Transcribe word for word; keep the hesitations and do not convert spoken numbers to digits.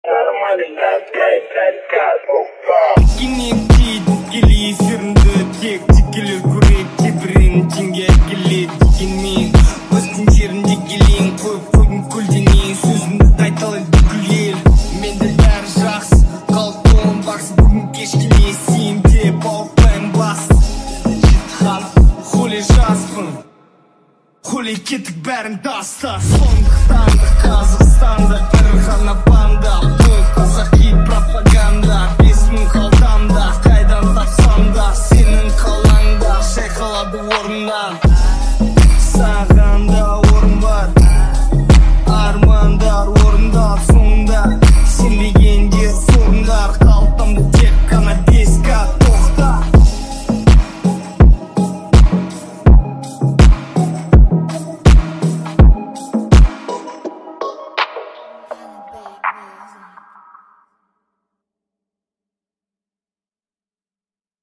Текелер көрек тебірін теңге әкеледі дегенмен Өстің жерінде келең қойып қойдың көлденең сөзін